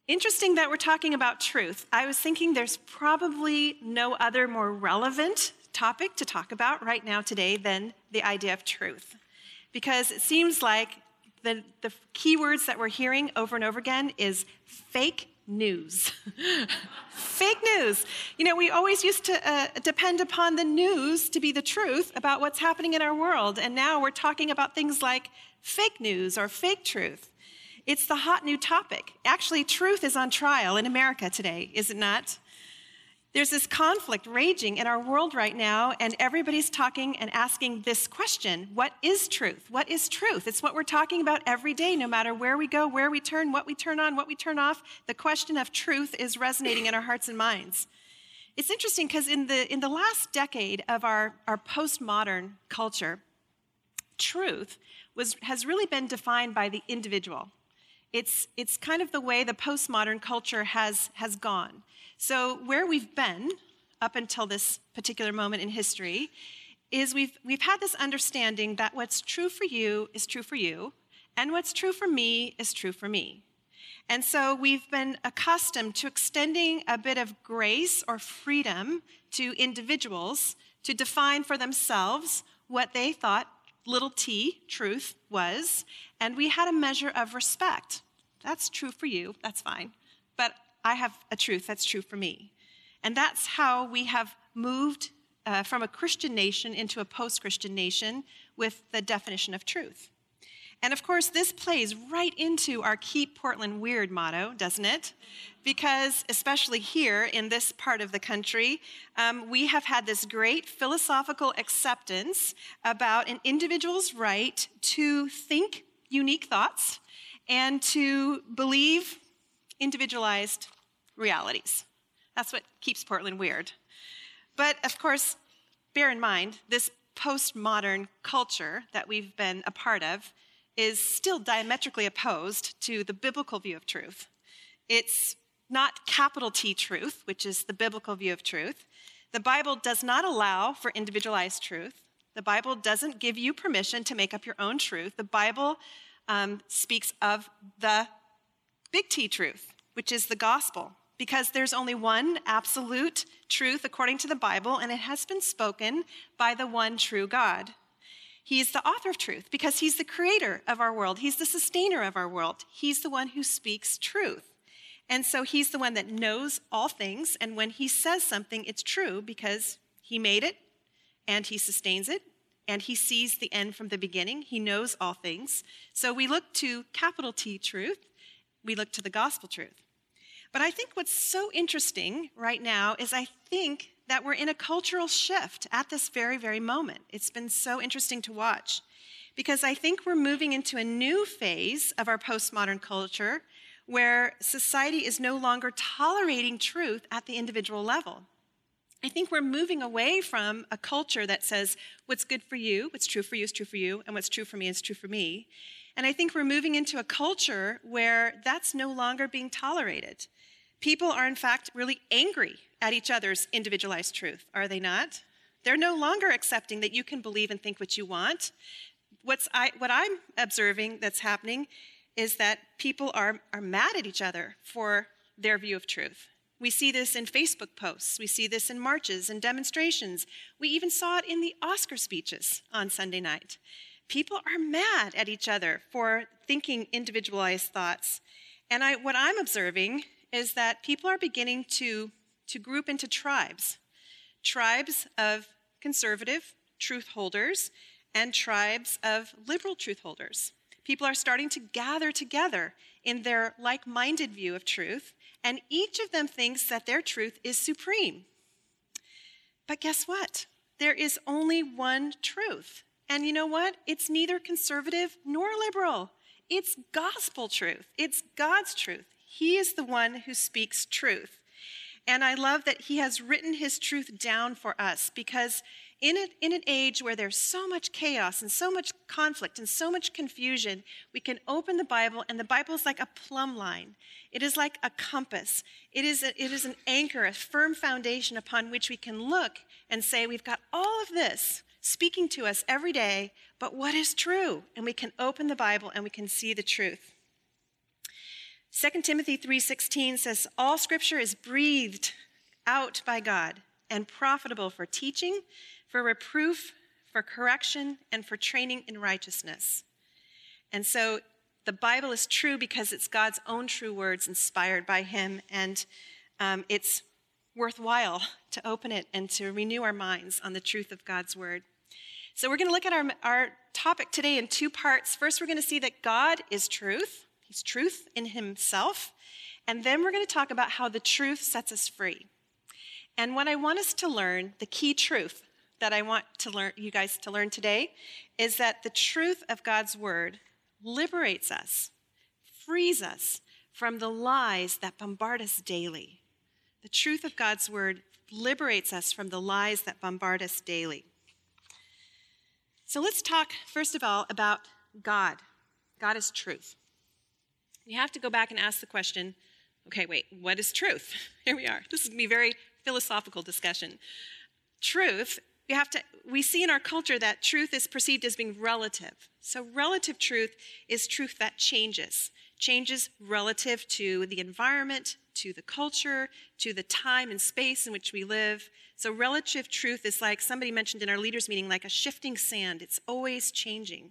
Interesting that we're talking about truth. I was thinking there's probably no other more relevant topic to talk about right now today than the idea of truth. Because it seems like the keywords that we're hearing over and over again is fake news. Fake news. You know, we always used to depend upon the news to be the truth about what's happening in our world. And now we're talking about things like fake news or fake truth. It's the hot new topic. Actually, truth is on trial in America today, is it not? There's this conflict raging in our world right now, and everybody's talking and asking this question: what is truth? What is truth? It's what we're talking about every day, no matter where we go, where we turn, what we turn on, what we turn off. The question of truth is resonating in our hearts and minds. It's interesting because in the last decade of our postmodern culture, truth has really been defined by the individual. It's kind of the way the postmodern culture has gone. So where we've been up until this particular moment in history is we've had this understanding that what's true for you is true for you, and what's true for me is true for me. And so we've been accustomed to extending a bit of grace or freedom to individuals to define for themselves what they thought little t, truth, was, and we had a measure of respect. That's true for you, that's fine, but I have a truth that's true for me. And that's how we have moved from a Christian nation into a post-Christian nation with the definition of truth. And of course, this plays right into our Keep Portland Weird motto, doesn't it? Because especially here in this part of the country, we have had this great philosophical acceptance about an individual's right to think unique thoughts and to believe individualized realities. That's what keeps Portland weird. But of course, bear in mind, this postmodern culture that we've been a part of is still diametrically opposed to the biblical view of truth. It's not capital T truth, which is the biblical view of truth. The Bible does not allow for individualized truth. The Bible doesn't give you permission to make up your own truth. The Bible speaks of the big T truth, which is the gospel, because there's only one absolute truth according to the Bible, and it has been spoken by the one true God. He is the author of truth because he's the creator of our world. He's the sustainer of our world. He's the one who speaks truth. And so he's the one that knows all things, and when he says something, it's true because he made it, and he sustains it, and he sees the end from the beginning. He knows all things. So we look to capital T truth. We look to the gospel truth. But I think what's so interesting right now is I think that we're in a cultural shift at this very, very moment. It's been so interesting to watch because I think we're moving into a new phase of our postmodern culture where society is no longer tolerating truth at the individual level. I think we're moving away from a culture that says what's good for you, what's true for you is true for you, and what's true for me is true for me. And I think we're moving into a culture where that's no longer being tolerated. People are, in fact, really angry at each other's individualized truth, are they not? They're no longer accepting that you can believe and think what you want. What I'm observing that's happening is that people are mad at each other for their view of truth. We see this in Facebook posts. We see this in marches and demonstrations. We even saw it in the Oscar speeches on Sunday night. People are mad at each other for thinking individualized thoughts. And what I'm observing is that people are beginning to group into tribes of conservative truth holders and tribes of liberal truth holders. People are starting to gather together in their like-minded view of truth, and each of them thinks that their truth is supreme. But guess what? There is only one truth. And you know what? It's neither conservative nor liberal. It's gospel truth. It's God's truth. He is the one who speaks truth. And I love that he has written his truth down for us because in an age where there's so much chaos and so much conflict and so much confusion, we can open the Bible, and the Bible is like a plumb line. It is like a compass. It is an anchor, a firm foundation upon which we can look and say, we've got all of this speaking to us every day, but what is true? And we can open the Bible and we can see the truth. 2 Timothy 3:16 says, all scripture is breathed out by God and profitable for teaching, for reproof, for correction, and for training in righteousness. And so the Bible is true because it's God's own true words inspired by him, and it's worthwhile to open it and to renew our minds on the truth of God's word. So we're going to look at our topic today in two parts. First, we're going to see that God is truth. He's truth in himself. And then we're going to talk about how the truth sets us free. And what I want us to learn, the key truth that I want to learn, you guys to learn today, is that the truth of God's word liberates us, frees us from the lies that bombard us daily. The truth of God's word liberates us from the lies that bombard us daily. So let's talk, first of all, about God. God is truth. We have to go back and ask the question, okay, wait, what is truth? Here we are. This is going to be a very philosophical discussion. Truth, we see in our culture that truth is perceived as being relative. So relative truth is truth that changes relative to the environment, to the culture, to the time and space in which we live. So relative truth is like somebody mentioned in our leaders meeting, like a shifting sand. It's always changing.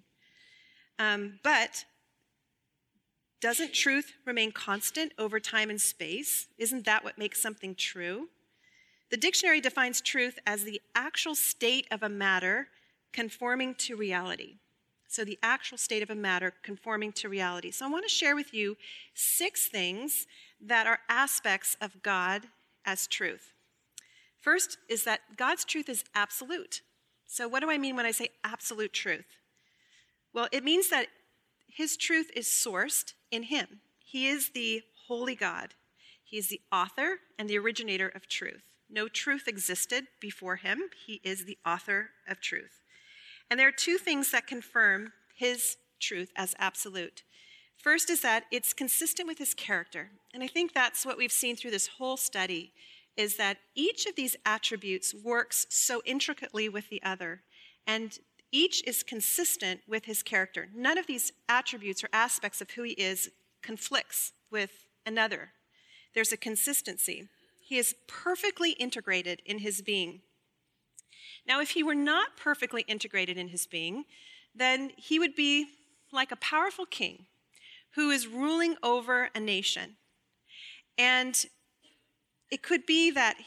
But doesn't truth remain constant over time and space? Isn't that what makes something true? The dictionary defines truth as the actual state of a matter conforming to reality. So the actual state of a matter conforming to reality. So I want to share with you 6 things that are aspects of God as truth. First is that God's truth is absolute. So what do I mean when I say absolute truth? Well, it means that his truth is sourced in him. He is the holy God. He is the author and the originator of truth. No truth existed before him. He is the author of truth. And there are 2 things that confirm his truth as absolute. First is that it's consistent with his character. And I think that's what we've seen through this whole study, is that each of these attributes works so intricately with the other. And each is consistent with his character. None of these attributes or aspects of who he is conflicts with another. There's a consistency. He is perfectly integrated in his being. Now, if he were not perfectly integrated in his being, then he would be like a powerful king who is ruling over a nation. And it could be that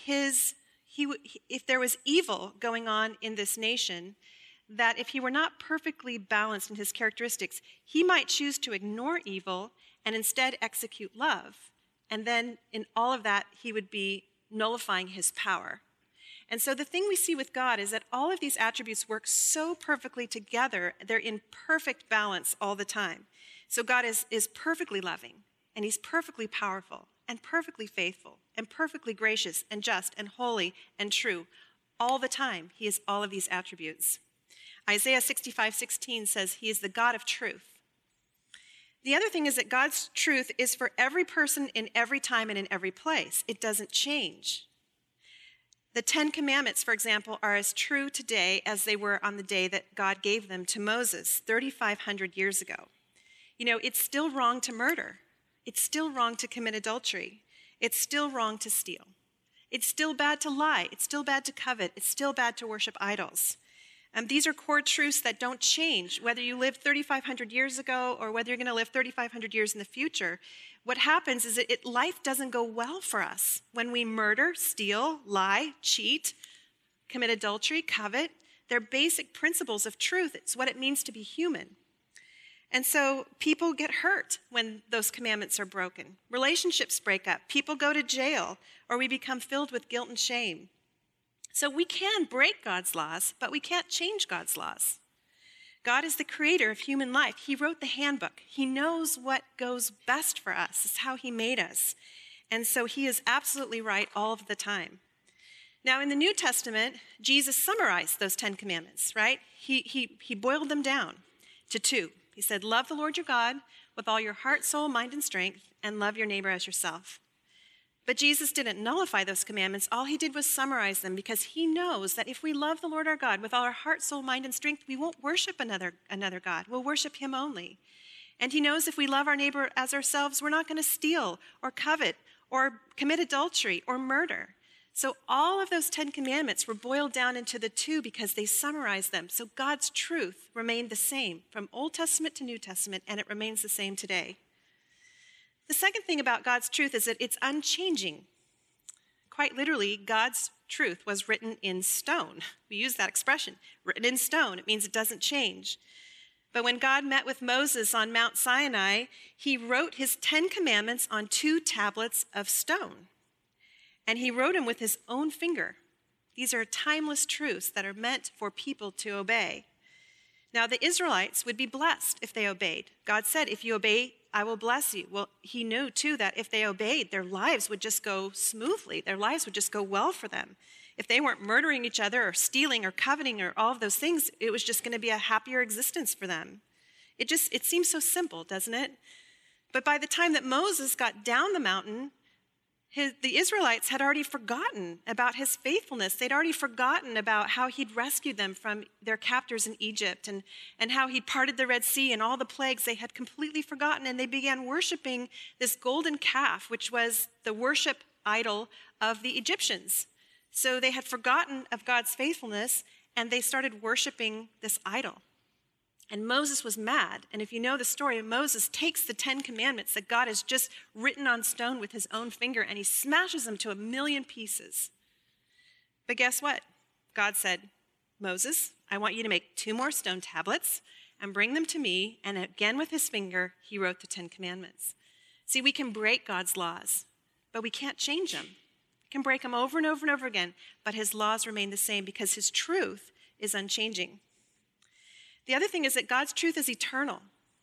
if there was evil going on in this nation, that if he were not perfectly balanced in his characteristics, he might choose to ignore evil and instead execute love. And then in all of that, he would be nullifying his power. And so the thing we see with God is that all of these attributes work so perfectly together. They're in perfect balance all the time. So God is perfectly loving, and he's perfectly powerful, and perfectly faithful, and perfectly gracious, and just, and holy, and true. All the time, he has all of these attributes. Isaiah 65:16 says he is the God of truth. The other thing is that God's truth is for every person in every time and in every place. It doesn't change. The 10 Commandments, for example, are as true today as they were on the day that God gave them to Moses 3,500 years ago. You know, it's still wrong to murder. It's still wrong to commit adultery. It's still wrong to steal. It's still bad to lie. It's still bad to covet. It's still bad to worship idols. These are core truths that don't change, whether you lived 3,500 years ago or whether you're going to live 3,500 years in the future. What happens is that life doesn't go well for us when we murder, steal, lie, cheat, commit adultery, covet. They're basic principles of truth. It's what it means to be human. And so people get hurt when those commandments are broken. Relationships break up. People go to jail, or we become filled with guilt and shame. So we can break God's laws, but we can't change God's laws. God is the creator of human life. He wrote the handbook. He knows what goes best for us. It's how he made us. And so he is absolutely right all of the time. Now, in the New Testament, Jesus summarized those 10 commandments, right? He boiled them down to 2. He said, love the Lord your God with all your heart, soul, mind, and strength, and love your neighbor as yourself. But Jesus didn't nullify those commandments. All he did was summarize them, because he knows that if we love the Lord our God with all our heart, soul, mind, and strength, we won't worship another God. We'll worship him only. And he knows if we love our neighbor as ourselves, we're not going to steal or covet or commit adultery or murder. So all of those 10 commandments were boiled down into the 2 because they summarize them. So God's truth remained the same from Old Testament to New Testament, and it remains the same today. The second thing about God's truth is that it's unchanging. Quite literally, God's truth was written in stone. We use that expression, written in stone. It means it doesn't change. But when God met with Moses on Mount Sinai, he wrote his 10 commandments on 2 tablets of stone. And he wrote them with his own finger. These are timeless truths that are meant for people to obey. Now, the Israelites would be blessed if they obeyed. God said, if you obey, I will bless you. Well, he knew, too, that if they obeyed, their lives would just go smoothly. Their lives would just go well for them. If they weren't murdering each other or stealing or coveting or all of those things, it was just going to be a happier existence for them. It seems so simple, doesn't it? But by the time that Moses got down the mountain, the Israelites had already forgotten about his faithfulness. They'd already forgotten about how he'd rescued them from their captors in Egypt and how he'd parted the Red Sea and all the plagues. They had completely forgotten, and they began worshiping this golden calf, which was the worship idol of the Egyptians. So they had forgotten of God's faithfulness, and they started worshiping this idol. And Moses was mad. And if you know the story, Moses takes the 10 commandments that God has just written on stone with his own finger, and he smashes them to 1,000,000 pieces. But guess what? God said, Moses, I want you to make 2 more stone tablets and bring them to me. And again with his finger, he wrote the 10 commandments. See, we can break God's laws, but we can't change them. We can break them over and over and over again, but his laws remain the same because his truth is unchanging. The other thing is that God's truth is eternal.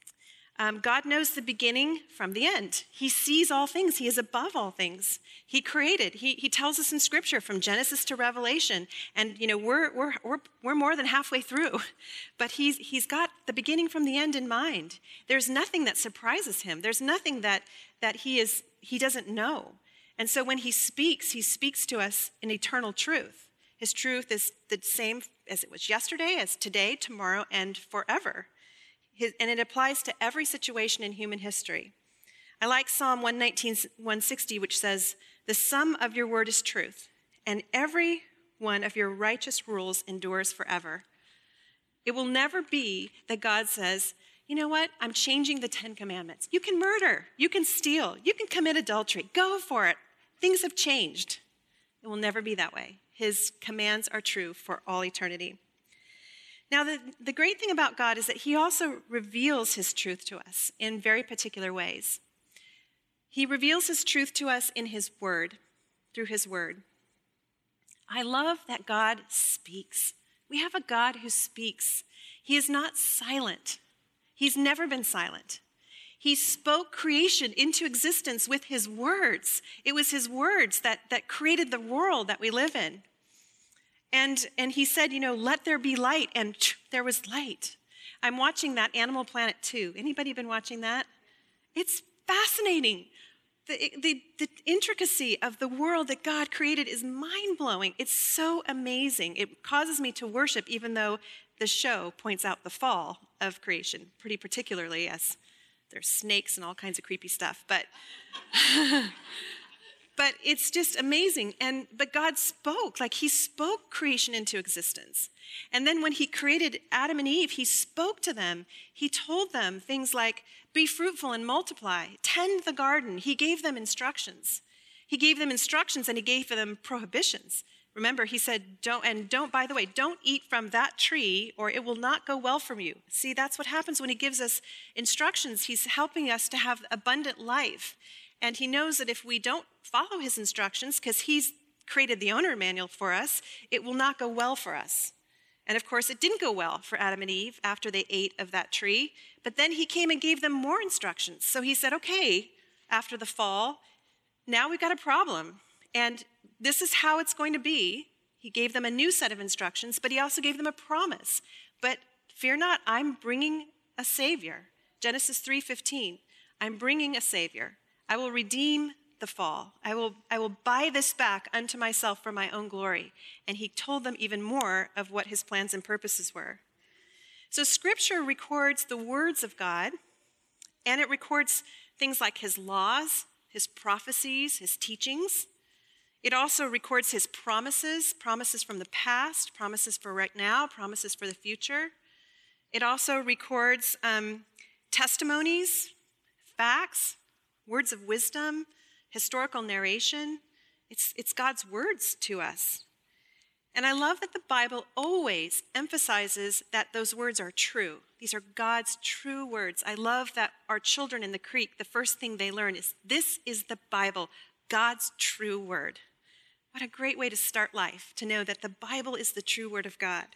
God knows the beginning from the end. He sees all things. He is above all things. He created. He tells us in Scripture from Genesis to Revelation, and we're more than halfway through, but he's got the beginning from the end in mind. There's nothing that surprises him. There's nothing that he doesn't know. And so when he speaks to us in eternal truth. His truth is the same as it was yesterday, as today, tomorrow, and forever. And it applies to every situation in human history. I like Psalm 119, 160, which says, the sum of your word is truth, and every one of your righteous rules endures forever. It will never be that God says, you know what, I'm changing the 10 commandments. You can murder, you can steal, you can commit adultery. Go for it. Things have changed. It will never be that way. His commands are true for all eternity. Now, the great thing about God is that he also reveals his truth to us in very particular ways. He reveals his truth to us in his word, through his word. I love that God speaks. We have a God who speaks. He is not silent. He's never been silent. He spoke creation into existence with his words. It was his words that created the world that we live in. And he said, let there be light, and there was light. I'm watching that Animal Planet 2. Anybody been watching that? It's fascinating. The intricacy of the world that God created is mind-blowing. It's so amazing. It causes me to worship, even though the show points out the fall of creation, pretty particularly, as there's snakes and all kinds of creepy stuff. But it's just amazing. But God spoke, he spoke creation into existence. And then when he created Adam and Eve, he spoke to them. He told them things like, be fruitful and multiply, tend the garden. He gave them instructions. He gave them instructions and he gave them prohibitions. Remember, he said, don't eat from that tree or it will not go well for you. See, that's what happens when he gives us instructions. He's helping us to have abundant life. And he knows that if we don't follow his instructions, because he's created the owner manual for us, it will not go well for us. And of course, it didn't go well for Adam and Eve after they ate of that tree. But then he came and gave them more instructions. So he said, okay, after the fall, now we've got a problem. And this is how it's going to be. He gave them a new set of instructions, but he also gave them a promise. But fear not, I'm bringing a Savior. Genesis 3:15, I'm bringing a Savior. I will redeem the fall. I will buy this back unto myself for my own glory. And he told them even more of what his plans and purposes were. So Scripture records the words of God And it records things like his laws, his prophecies, his teachings. It also records his promises from the past, promises for right now, promises for the future. It also records testimonies, facts, words of wisdom, historical narration. It's God's words to us. And I love that the Bible always emphasizes that those words are true. These are God's true words. I love that our children in the Creek, the first thing they learn is this is the Bible, God's true word. What a great way to start life, to know that the Bible is the true word of God.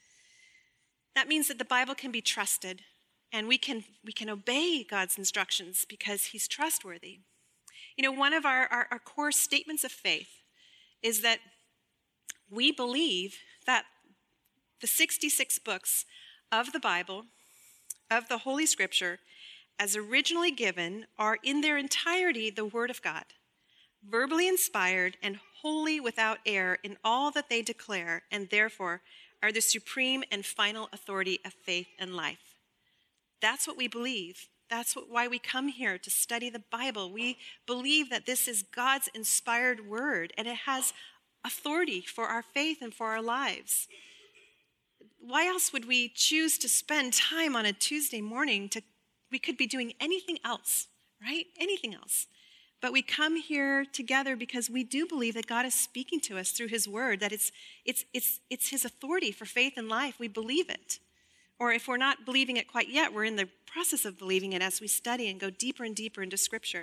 That means that the Bible can be trusted, and we can obey God's instructions because he's trustworthy. You know, one of our core statements of faith is that we believe that the 66 books of the Bible, of the Holy Scripture, as originally given, are in their entirety the Word of God, verbally inspired and wholly without error in all that they declare, and therefore are the supreme and final authority of faith and life. That's what we believe. That's why we come here to study the Bible. We believe that this is God's inspired word, and it has authority for our faith and for our lives. Why else would we choose to spend time on a Tuesday morning? We could be doing anything else, right? Anything else. But we come here together because we do believe that God is speaking to us through his word, that it's his authority for faith and life. We believe it. Or if we're not believing it quite yet, we're in the process of believing it as we study and go deeper and deeper into Scripture.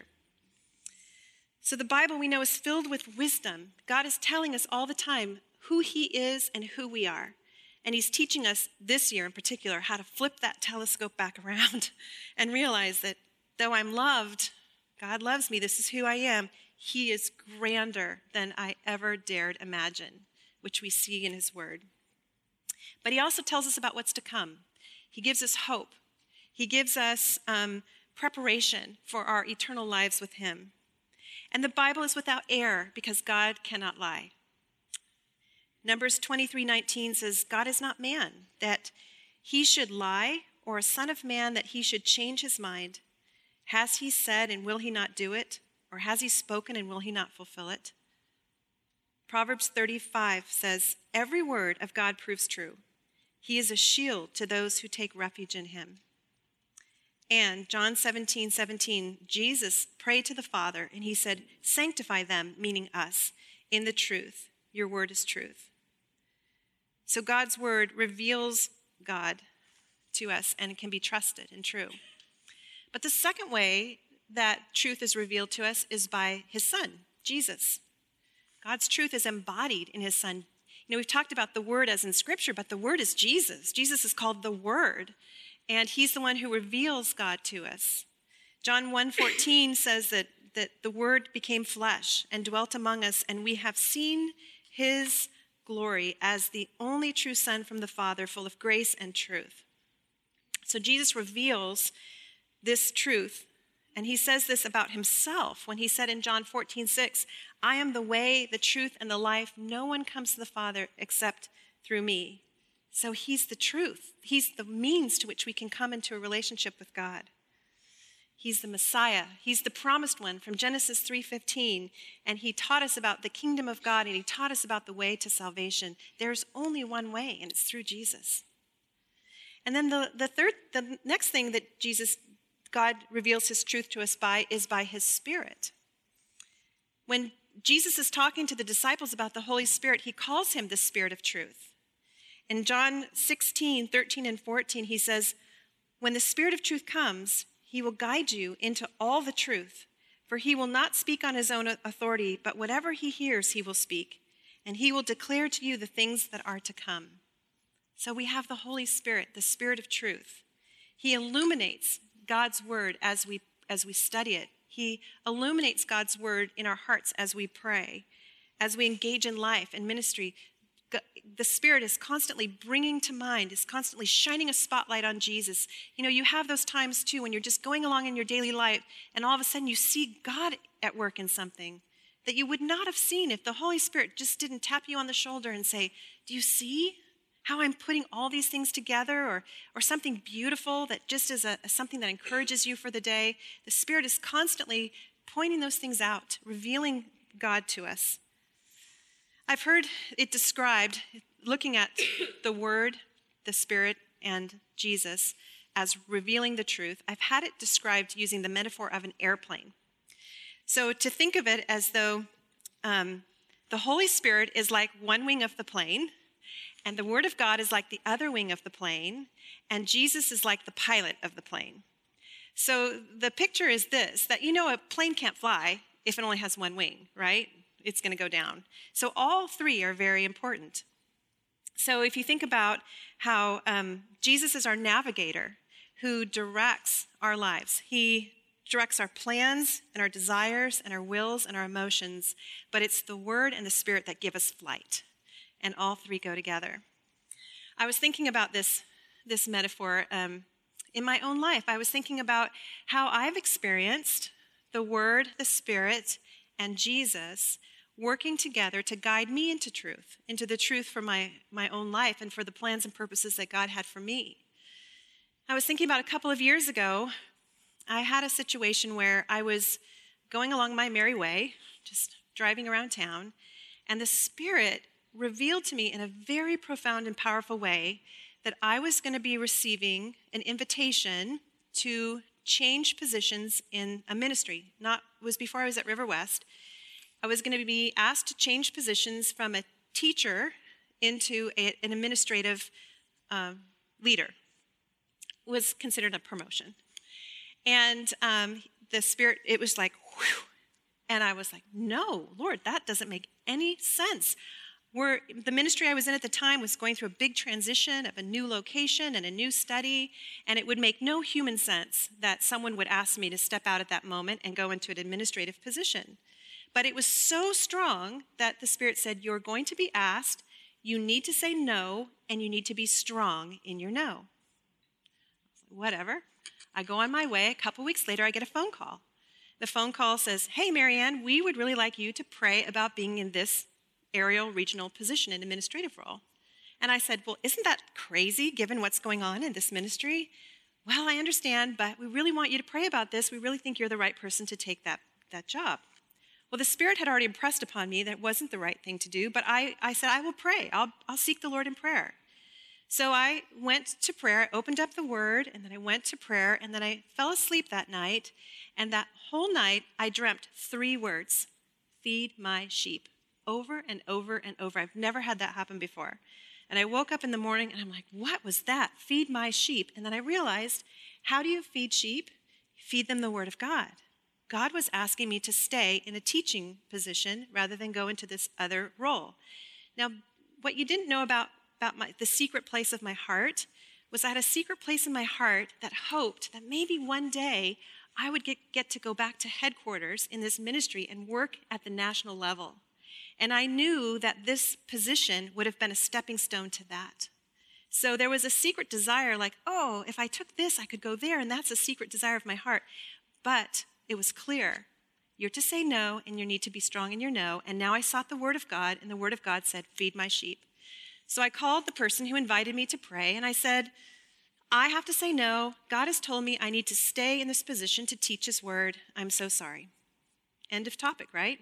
So the Bible, we know, is filled with wisdom. God is telling us all the time who he is and who we are. And he's teaching us this year in particular how to flip that telescope back around and realize that though I'm loved, God loves me, this is who I am, he is grander than I ever dared imagine, which we see in his word. But he also tells us about what's to come. He gives us hope. He gives us preparation for our eternal lives with him. And the Bible is without error because God cannot lie. Numbers 23:19 says, God is not man, that he should lie, or a son of man, that he should change his mind. Has he said, and will he not do it? Or has he spoken, and will he not fulfill it? Proverbs 35 says, every word of God proves true. He is a shield to those who take refuge in him. And John 17:17, Jesus prayed to the Father, and he said, sanctify them, meaning us, in the truth. Your word is truth. So God's word reveals God to us, and it can be trusted and true. But the second way that truth is revealed to us is by his son, Jesus. God's truth is embodied in his son. You know, we've talked about the word as in Scripture, but the word is Jesus. Jesus is called the Word, and he's the one who reveals God to us. John 1:14 says that the Word became flesh and dwelt among us, and we have seen his glory as the only true Son from the Father, full of grace and truth. So Jesus reveals this truth, and he says this about himself when he said in John 14:6, I am the way, the truth, and the life. No one comes to the Father except through me. So he's the truth. He's the means to which we can come into a relationship with God. He's the Messiah. He's the promised one from Genesis 3:15. And he taught us about the kingdom of God, and he taught us about the way to salvation. There's only one way, and it's through Jesus. And then the next thing that God reveals his truth to us by is by his Spirit. When Jesus is talking to the disciples about the Holy Spirit, he calls him the Spirit of truth. In John 16:13 and 14, he says, when the Spirit of truth comes, he will guide you into all the truth, for he will not speak on his own authority, but whatever he hears, he will speak, and he will declare to you the things that are to come. So we have the Holy Spirit, the Spirit of truth. He illuminates God's word as we study it. He illuminates God's word in our hearts as we pray, as we engage in life and ministry. The Spirit is constantly bringing to mind, is constantly shining a spotlight on Jesus. You know, you have those times too when you're just going along in your daily life and all of a sudden you see God at work in something that you would not have seen if the Holy Spirit just didn't tap you on the shoulder and say, do you see how I'm putting all these things together, or something beautiful that just is something that encourages you for the day. The Spirit is constantly pointing those things out, revealing God to us. I've heard it described, looking at the Word, the Spirit, and Jesus as revealing the truth. I've had it described using the metaphor of an airplane. So to think of it as though the Holy Spirit is like one wing of the plane, and the Word of God is like the other wing of the plane, and Jesus is like the pilot of the plane. So the picture is this, that a plane can't fly if it only has one wing, right? It's going to go down. So all three are very important. So if you think about how Jesus is our navigator who directs our lives. He directs our plans and our desires and our wills and our emotions, but it's the Word and the Spirit that give us flight, and all three go together. I was thinking about this metaphor in my own life. I was thinking about how I've experienced the Word, the Spirit, and Jesus working together to guide me into truth, into the truth for my own life and for the plans and purposes that God had for me. I was thinking about a couple of years ago, I had a situation where I was going along my merry way, just driving around town, and the Spirit revealed to me in a very profound and powerful way that I was going to be receiving an invitation to change positions in a ministry. It was before I was at River West. I was going to be asked to change positions from a teacher into an administrative leader. It was considered a promotion. And the Spirit, it was like, whew. And I was like, no, Lord, that doesn't make any sense. The ministry I was in at the time was going through a big transition of a new location and a new study, and it would make no human sense that someone would ask me to step out at that moment and go into an administrative position. But it was so strong that the Spirit said, you're going to be asked, you need to say no, and you need to be strong in your no. Whatever. I go on my way. A couple weeks later, I get a phone call. The phone call says, hey, Marianne, we would really like you to pray about being in this aerial regional position, an administrative role. And I said, well, isn't that crazy given what's going on in this ministry? Well, I understand, but we really want you to pray about this. We really think you're the right person to take that job. Well, the Spirit had already impressed upon me that it wasn't the right thing to do, but I said, I will pray. I'll seek the Lord in prayer. So I went to prayer, I opened up the Word, and then I went to prayer, and then I fell asleep that night, and that whole night I dreamt 3 words, feed my sheep, over and over and over. I've never had that happen before. And I woke up in the morning, and I'm like, what was that? Feed my sheep. And then I realized, how do you feed sheep? Feed them the Word of God. God was asking me to stay in a teaching position rather than go into this other role. Now, what you didn't know about the secret place of my heart was I had a secret place in my heart that hoped that maybe one day I would get to go back to headquarters in this ministry and work at the national level. And I knew that this position would have been a stepping stone to that. So there was a secret desire like, oh, if I took this, I could go there, and that's a secret desire of my heart. But it was clear. You're to say no, and you need to be strong in your no. And now I sought the Word of God, and the Word of God said, feed my sheep. So I called the person who invited me to pray, and I said, I have to say no. God has told me I need to stay in this position to teach His Word. I'm so sorry. End of topic, right?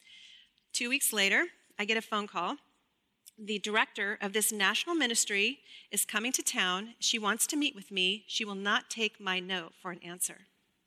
2 weeks later, I get a phone call. The director of this national ministry is coming to town. She wants to meet with me. She will not take my no for an answer.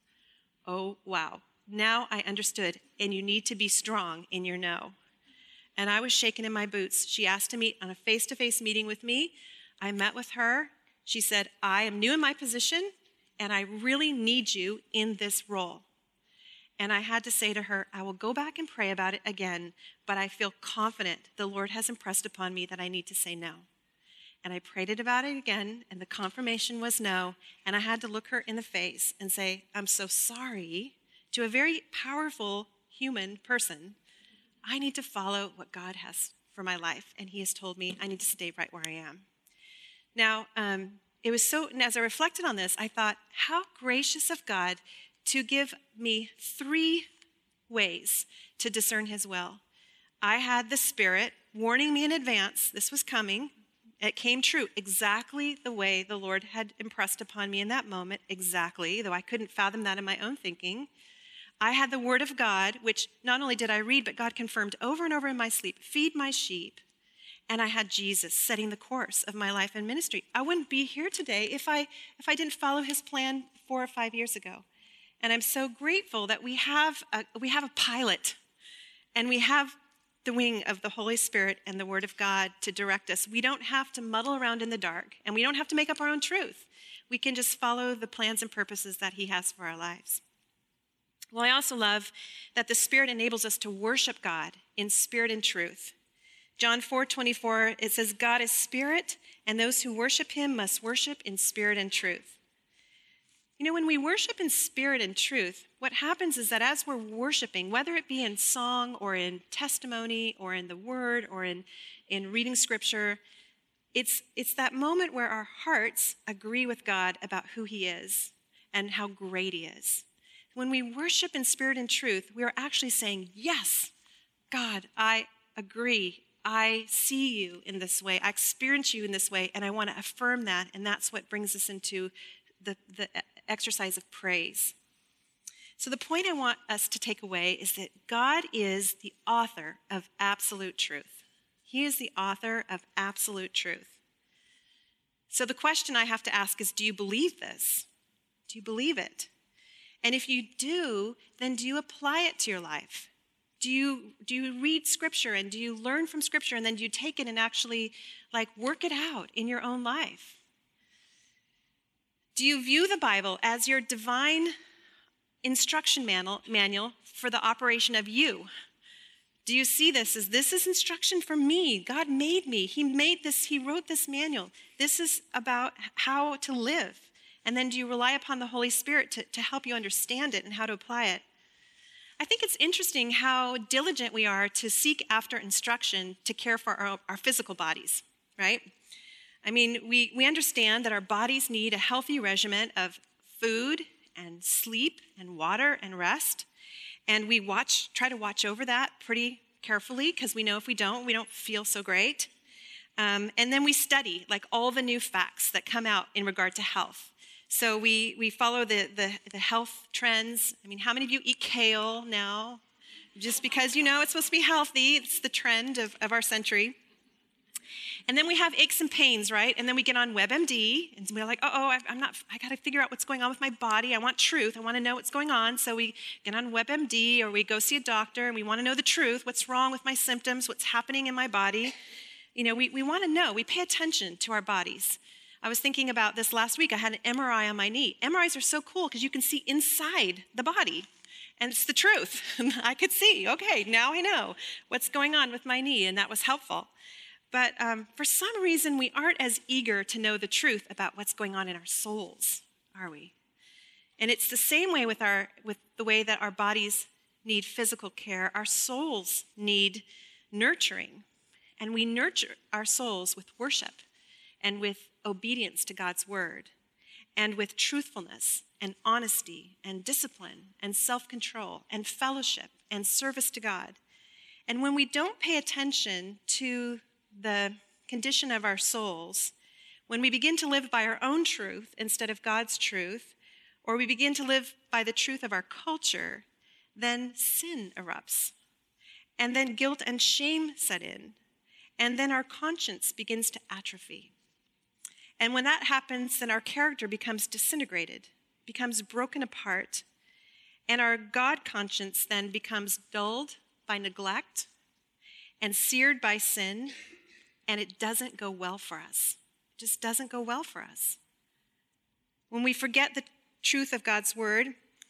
Oh, wow. Now I understood, and you need to be strong in your no. And I was shaking in my boots. She asked to meet on a face-to-face meeting with me. I met with her. She said, I am new in my position, and I really need you in this role. And I had to say to her, I will go back and pray about it again, but I feel confident the Lord has impressed upon me that I need to say no. And I prayed about it again, and the confirmation was no. And I had to look her in the face and say, I'm so sorry to a very powerful human person. I need to follow what God has for my life, and He has told me I need to stay right where I am. Now, it was so, and as I reflected on this, I thought, how gracious of God to give me 3 ways to discern His will. I had the Spirit warning me in advance this was coming. It came true exactly the way the Lord had impressed upon me in that moment, exactly, though I couldn't fathom that in my own thinking. I had the word of God, which not only did I read, but God confirmed over and over in my sleep, feed my sheep. And I had Jesus setting the course of my life and ministry. I wouldn't be here today if I didn't follow his plan 4 or 5 years ago. And I'm so grateful that we have a pilot, and we have the wing of the Holy Spirit and the Word of God to direct us. We don't have to muddle around in the dark, and we don't have to make up our own truth. We can just follow the plans and purposes that he has for our lives. Well, I also love that the Spirit enables us to worship God in spirit and truth. John 4:24, it says, God is spirit, and those who worship him must worship in spirit and truth. You know, when we worship in spirit and truth, what happens is that as we're worshiping, whether it be in song or in testimony or in the word or in reading scripture, it's that moment where our hearts agree with God about who he is and how great he is. When we worship in spirit and truth, we are actually saying, yes, God, I agree. I see you in this way. I experience you in this way, and I want to affirm that, and that's what brings us into the exercise of praise. So the point I want us to take away is that God is the author of absolute truth. He is the author of absolute truth. So the question I have to ask is, do you believe this? Do you believe it? And if you do, then do you apply it to your life? Do you read scripture, and do you learn from scripture, and then do you take it and actually work it out in your own life? Do you view the Bible as your divine instruction manual for the operation of you? Do you see this is instruction for me? God made me. He made this. He wrote this manual. This is about how to live. And then do you rely upon the Holy Spirit to help you understand it and how to apply it? I think it's interesting how diligent we are to seek after instruction to care for our physical bodies, right? I mean, we understand that our bodies need a healthy regimen of food and sleep and water and rest. And we try to watch over that pretty carefully, because we know if we don't feel so great. And then we study all the new facts that come out in regard to health. So we follow the health trends. I mean, how many of you eat kale now? Just because it's supposed to be healthy. It's the trend of our century. And then we have aches and pains, right? And then we get on WebMD, and we're like, I got to figure out what's going on with my body. I want truth. I want to know what's going on. So we get on WebMD, or we go see a doctor, and we want to know the truth. What's wrong with my symptoms? What's happening in my body? We want to know. We pay attention to our bodies. I was thinking about this last week. I had an MRI on my knee. MRIs are so cool because you can see inside the body. And it's the truth. I could see, okay, now I know what's going on with my knee, and that was helpful. But for some reason, we aren't as eager to know the truth about what's going on in our souls, are we? And it's the same way with the way that our bodies need physical care. Our souls need nurturing. And we nurture our souls with worship and with obedience to God's word, and with truthfulness and honesty and discipline and self-control and fellowship and service to God. And when we don't pay attention to the condition of our souls, when we begin to live by our own truth instead of God's truth, or we begin to live by the truth of our culture, then sin erupts. And then guilt and shame set in. And then our conscience begins to atrophy. And when that happens, then our character becomes disintegrated, becomes broken apart, and our God conscience then becomes dulled by neglect and seared by sin, and it doesn't go well for us. It just doesn't go well for us. When we forget the truth of God's word,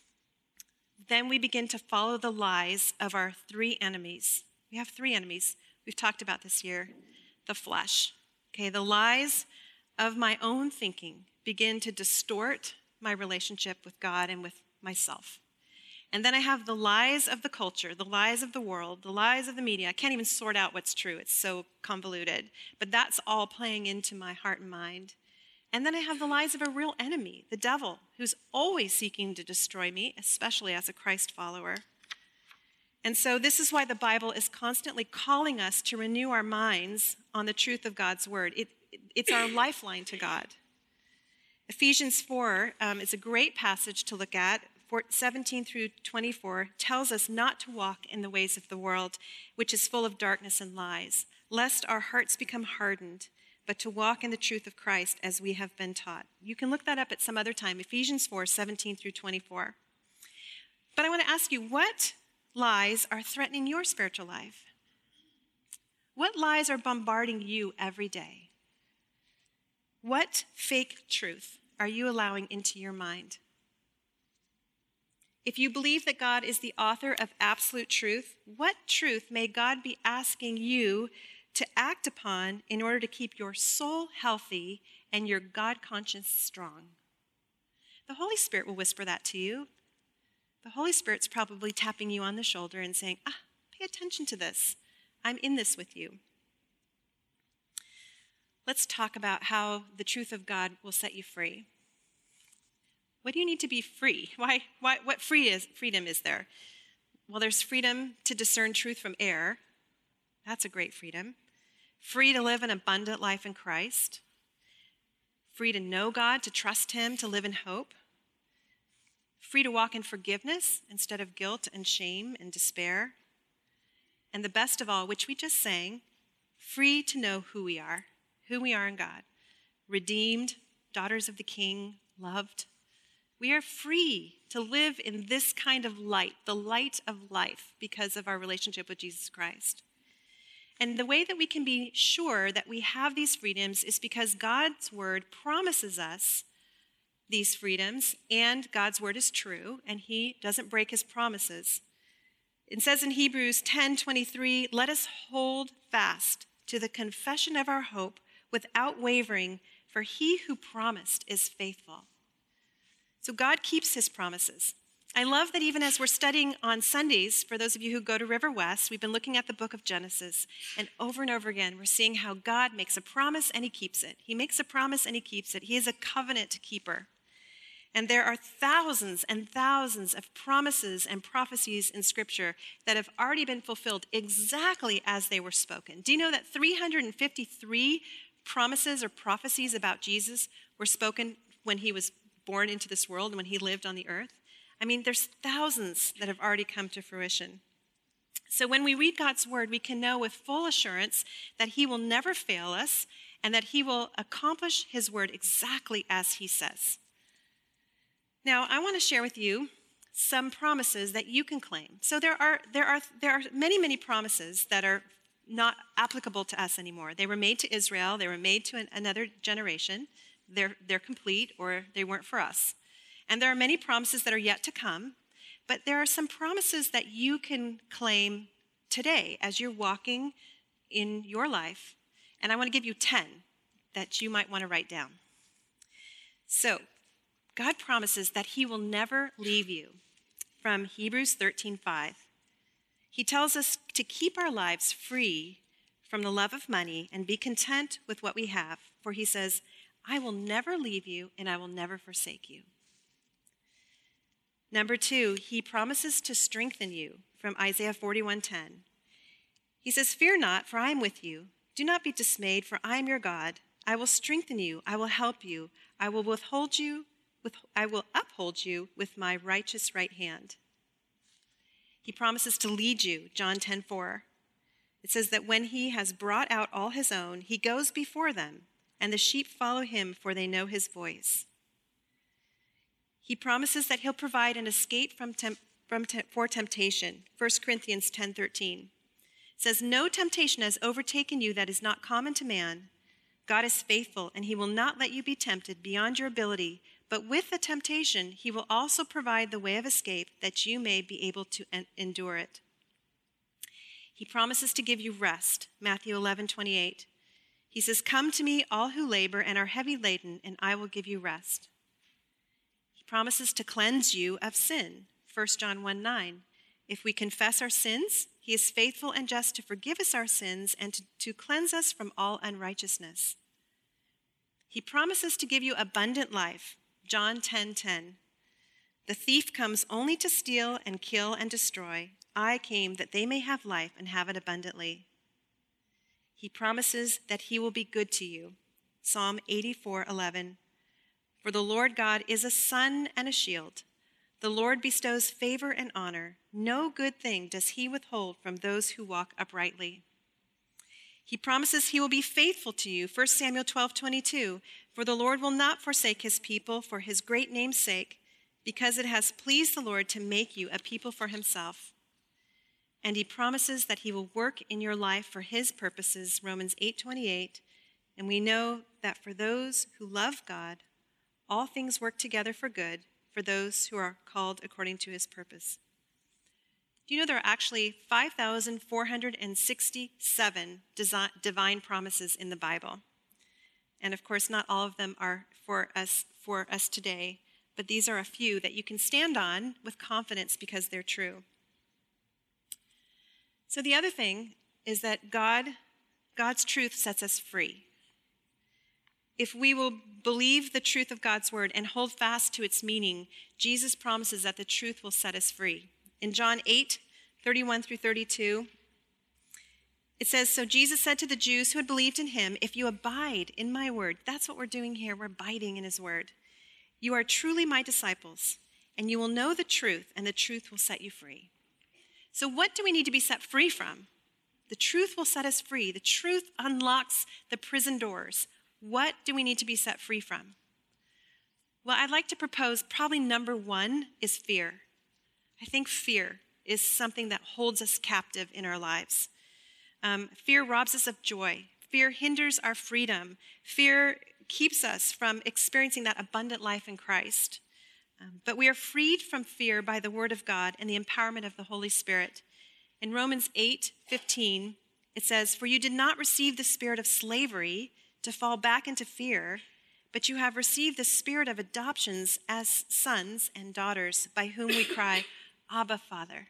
then we begin to follow the lies of our three enemies. We have three enemies we've talked about this year. The flesh. Okay, the lies of my own thinking begin to distort my relationship with God and with myself. And then I have the lies of the culture, the lies of the world, the lies of the media. I can't even sort out what's true. It's so convoluted. But that's all playing into my heart and mind. And then I have the lies of a real enemy, the devil, who's always seeking to destroy me, especially as a Christ follower. And so this is why the Bible is constantly calling us to renew our minds on the truth of God's word. It's our lifeline to God. Ephesians 4 is a great passage to look at. 17 through 24 tells us not to walk in the ways of the world, which is full of darkness and lies, lest our hearts become hardened, but to walk in the truth of Christ as we have been taught. You can look that up at some other time, Ephesians 4, 17 through 24. But I want to ask you, what lies are threatening your spiritual life? What lies are bombarding you every day? What fake truth are you allowing into your mind? If you believe that God is the author of absolute truth, what truth may God be asking you to act upon in order to keep your soul healthy and your God conscience strong? The Holy Spirit will whisper that to you. The Holy Spirit's probably tapping you on the shoulder and saying, pay attention to this. I'm in this with you. Let's talk about how the truth of God will set you free. What do you need to be free? What freedom is there? Well, there's freedom to discern truth from error. That's a great freedom. Free to live an abundant life in Christ. Free to know God, to trust him, to live in hope. Free to walk in forgiveness instead of guilt and shame and despair. And the best of all, which we just sang, free to know who we are in God. Redeemed, daughters of the King, loved. We are free to live in this kind of light, the light of life, because of our relationship with Jesus Christ. And the way that we can be sure that we have these freedoms is because God's word promises us these freedoms, and God's word is true, and he doesn't break his promises. It says in Hebrews 10:23, let us hold fast to the confession of our hope without wavering, for he who promised is faithful. So God keeps his promises. I love that even as we're studying on Sundays, for those of you who go to River West, we've been looking at the book of Genesis, and over again, we're seeing how God makes a promise and he keeps it. He makes a promise and he keeps it. He is a covenant keeper. And there are thousands and thousands of promises and prophecies in Scripture that have already been fulfilled exactly as they were spoken. Do you know that 353 promises or prophecies about Jesus were spoken when he was born into this world and when he lived on the earth? I mean, there's thousands that have already come to fruition. So when we read God's word, we can know with full assurance that he will never fail us and that he will accomplish his word exactly as he says. Now, I want to share with you some promises that you can claim. So there are many promises that are not applicable to us anymore. They were made to Israel. They were made to another generation. They're complete, or they weren't for us. And there are many promises that are yet to come, but there are some promises that you can claim today as you're walking in your life. And I want to give you 10 that you might want to write down. So, God promises that he will never leave you. From Hebrews 13:5. He tells us to keep our lives free from the love of money and be content with what we have. For he says, I will never leave you and I will never forsake you. Number 2, he promises to strengthen you from Isaiah 41:10. He says, fear not, for I am with you. Do not be dismayed, for I am your God. I will strengthen you. I will help you. I will uphold you with my righteous right hand. He promises to lead you, John 10:4. It says that when he has brought out all his own, he goes before them, and the sheep follow him, for they know his voice. He promises that he'll provide an escape for temptation, 1 Corinthians 10:13. It says, no temptation has overtaken you that is not common to man. God is faithful, and he will not let you be tempted beyond your ability, but with the temptation, he will also provide the way of escape that you may be able to endure it. He promises to give you rest, Matthew 11:28. He says, come to me, all who labor and are heavy laden, and I will give you rest. He promises to cleanse you of sin, 1 John 1:9. If we confess our sins, he is faithful and just to forgive us our sins and to cleanse us from all unrighteousness. He promises to give you abundant life, John 10:10. The thief comes only to steal and kill and destroy. I came that they may have life and have it abundantly. He promises that he will be good to you, Psalm 84:11. For the Lord God is a sun and a shield. The Lord bestows favor and honor. No good thing does he withhold from those who walk uprightly. He promises he will be faithful to you. 1 Samuel 12:22. For the Lord will not forsake his people for his great name's sake, because it has pleased the Lord to make you a people for himself. And he promises that he will work in your life for his purposes, Romans 8:28. And we know that for those who love God, all things work together for good, for those who are called according to his purpose. Do you know there are actually 5,467 divine promises in the Bible? And of course, not all of them are for us today, but these are a few that you can stand on with confidence because they're true. So the other thing is that God's truth sets us free. If we will believe the truth of God's word and hold fast to its meaning, Jesus promises that the truth will set us free. In John 8:31-32, it says, So Jesus said to the Jews who had believed in him, if you abide in my word, that's what we're doing here, we're abiding in his word. You are truly my disciples, and you will know the truth, and the truth will set you free. So what do we need to be set free from? The truth will set us free. The truth unlocks the prison doors. What do we need to be set free from? Well, I'd like to propose probably number one is fear. I think fear is something that holds us captive in our lives. Fear robs us of joy. Fear hinders our freedom. Fear keeps us from experiencing that abundant life in Christ. But we are freed from fear by the word of God and the empowerment of the Holy Spirit. In Romans 8:15, it says, For you did not receive the spirit of slavery to fall back into fear, but you have received the spirit of adoptions as sons and daughters, by whom we cry, Abba, Father.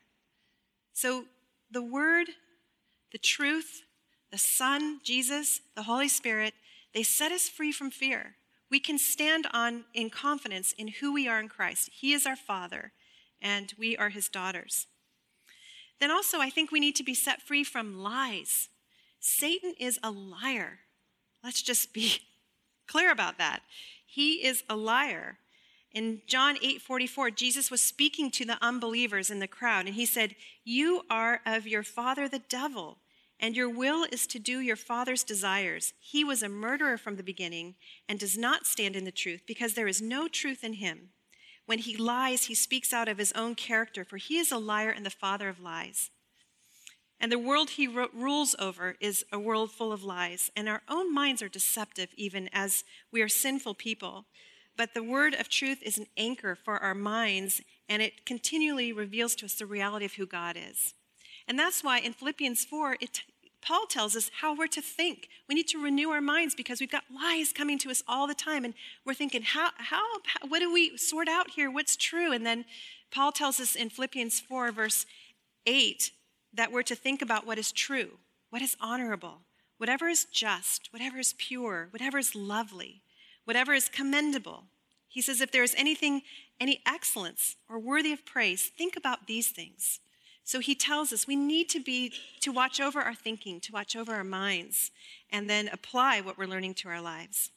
So the word, the truth, the Son, Jesus, the Holy Spirit, they set us free from fear. We can stand on in confidence in who we are in Christ. He is our Father, and we are his daughters. Then also, I think we need to be set free from lies. Satan is a liar. Let's just be clear about that. He is a liar. In John 8:44, Jesus was speaking to the unbelievers in the crowd, and he said, You are of your father the devil, and your will is to do your father's desires. He was a murderer from the beginning and does not stand in the truth, because there is no truth in him. When he lies, he speaks out of his own character, for he is a liar and the father of lies. And the world he rules over is a world full of lies, and our own minds are deceptive even as we are sinful people. But the word of truth is an anchor for our minds, and it continually reveals to us the reality of who God is. And that's why in Philippians 4, Paul tells us how we're to think. We need to renew our minds because we've got lies coming to us all the time, and we're thinking, what do we sort out here? What's true? And then Paul tells us in Philippians 4, verse 8, that we're to think about what is true, what is honorable, whatever is just, whatever is pure, whatever is lovely, whatever is commendable. He says, if there is any excellence or worthy of praise, think about these things. So he tells us we need to watch over our thinking, to watch over our minds, and then apply what we're learning to our lives.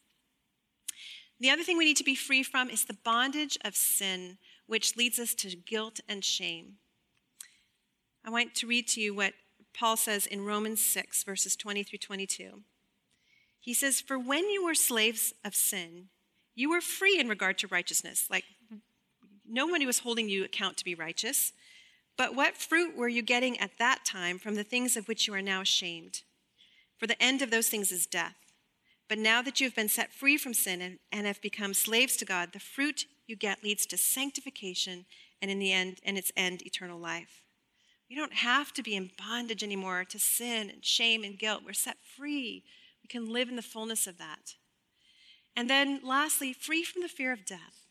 The other thing we need to be free from is the bondage of sin, which leads us to guilt and shame. I want to read to you what Paul says in Romans 6, verses 20-22. He says, For when you were slaves of sin, you were free in regard to righteousness. Like, no one was holding you account to be righteous. But what fruit were you getting at that time from the things of which you are now ashamed? For the end of those things is death. But now that you have been set free from sin and have become slaves to God, the fruit you get leads to sanctification, and in its end, eternal life. We don't have to be in bondage anymore to sin and shame and guilt. We're set free. We can live in the fullness of that. And then lastly, free from the fear of death.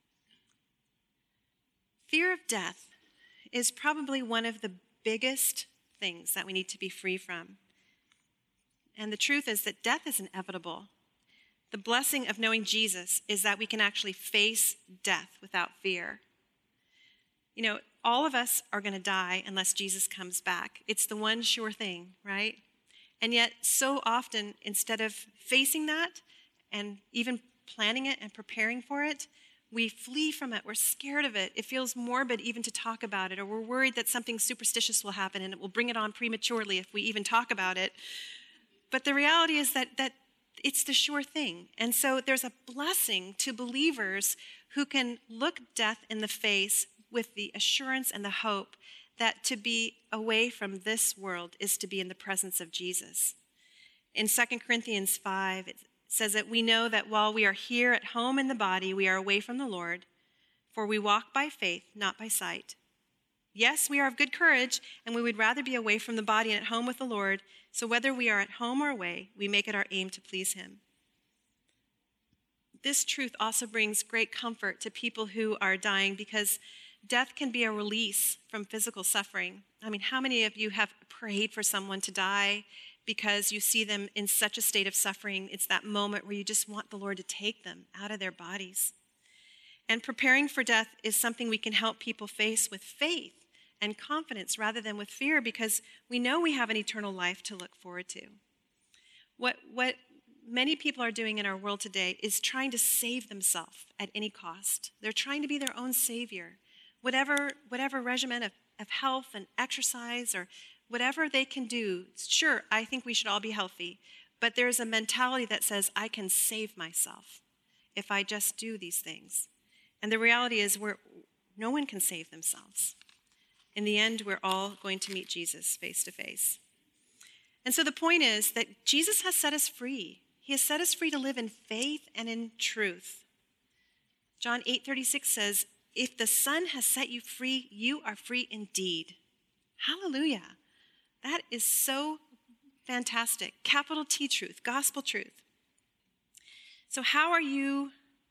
Fear of death is probably one of the biggest things that we need to be free from. And the truth is that death is inevitable. The blessing of knowing Jesus is that we can actually face death without fear. You know, all of us are going to die unless Jesus comes back. It's the one sure thing, right? And yet, so often, instead of facing that and even planning it and preparing for it, we flee from it. We're scared of it. It feels morbid even to talk about it, or we're worried that something superstitious will happen and it will bring it on prematurely if we even talk about it. But the reality is that it's the sure thing. And so there's a blessing to believers who can look death in the face with the assurance and the hope that to be away from this world is to be in the presence of Jesus. In 2 Corinthians 5, it says that we know that while we are here at home in the body, we are away from the Lord, for we walk by faith, not by sight. Yes, we are of good courage, and we would rather be away from the body and at home with the Lord. So whether we are at home or away, we make it our aim to please him. This truth also brings great comfort to people who are dying, because death can be a release from physical suffering. I mean, how many of you have prayed for someone to die because you see them in such a state of suffering? It's that moment where you just want the Lord to take them out of their bodies. And preparing for death is something we can help people face with faith and confidence rather than with fear, because we know we have an eternal life to look forward to. What many people are doing in our world today is trying to save themselves at any cost. They're trying to be their own savior. Whatever regimen of health and exercise or whatever they can do, sure, I think we should all be healthy, but there's a mentality that says, I can save myself if I just do these things. And the reality is no one can save themselves. In the end, we're all going to meet Jesus face to face. And so the point is that Jesus has set us free. He has set us free to live in faith and in truth. John 8:36 says, if the Son has set you free, you are free indeed. Hallelujah. That is so fantastic. Capital T truth, gospel truth. So how are you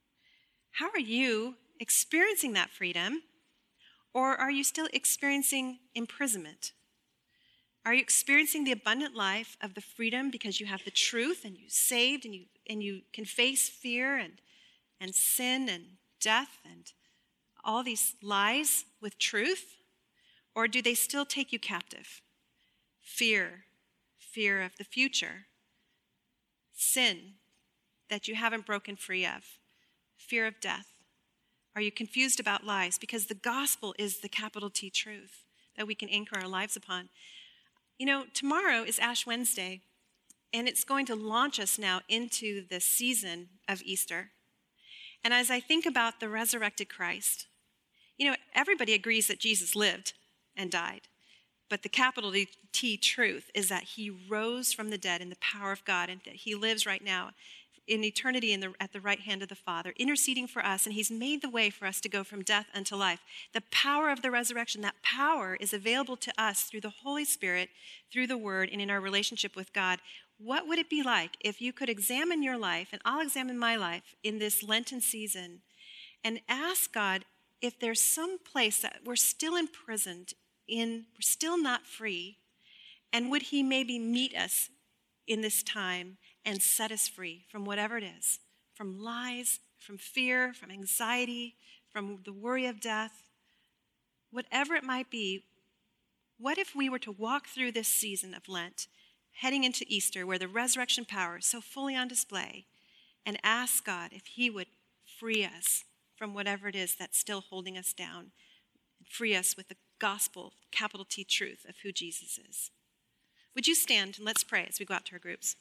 experiencing that freedom? Or are you still experiencing imprisonment? Are you experiencing the abundant life of the freedom because you have the truth and you're saved and you can face fear and sin and death and all these lies with truth? Or do they still take you captive? Fear of the future, sin that you haven't broken free of, fear of death. Are you confused about lies? Because the gospel is the capital T truth that we can anchor our lives upon. You know, tomorrow is Ash Wednesday, and it's going to launch us now into the season of Easter. And as I think about the resurrected Christ, you know, everybody agrees that Jesus lived and died. But the capital T truth is that he rose from the dead in the power of God, and that he lives right now in eternity at the right hand of the Father, interceding for us, and he's made the way for us to go from death unto life. The power of the resurrection, that power is available to us through the Holy Spirit, through the Word, and in our relationship with God. What would it be like if you could examine your life, and I'll examine my life in this Lenten season, and ask God if there's some place that we're still imprisoned in, we're still not free, and would he maybe meet us in this time and set us free from whatever it is, from lies, from fear, from anxiety, from the worry of death, whatever it might be. What if we were to walk through this season of Lent, heading into Easter, where the resurrection power is so fully on display, and ask God if he would free us from whatever it is that's still holding us down, and free us with the gospel, capital T truth of who Jesus is. Would you stand and let's pray as we go out to our groups.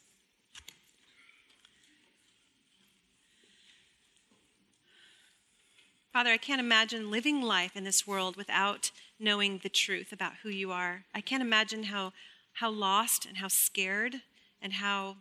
Father, I can't imagine living life in this world without knowing the truth about who you are. I can't imagine how lost and how scared and how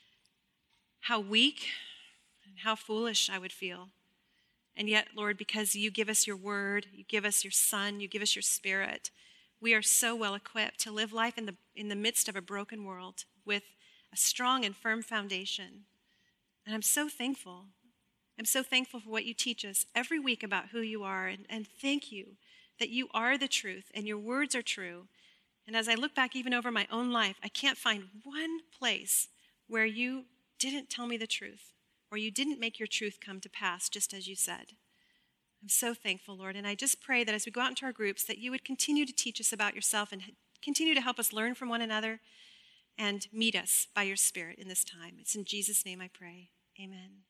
weak and how foolish I would feel. And yet, Lord, because you give us your word, you give us your Son, you give us your Spirit, we are so well equipped to live life in the midst of a broken world with a strong and firm foundation. And I'm so thankful. I'm so thankful for what you teach us every week about who you are. And thank you that you are the truth and your words are true. And as I look back even over my own life, I can't find one place where you didn't tell me the truth, or you didn't make your truth come to pass just as you said. I'm so thankful, Lord. And I just pray that as we go out into our groups, that you would continue to teach us about yourself and continue to help us learn from one another and meet us by your Spirit in this time. It's in Jesus' name I pray. Amen.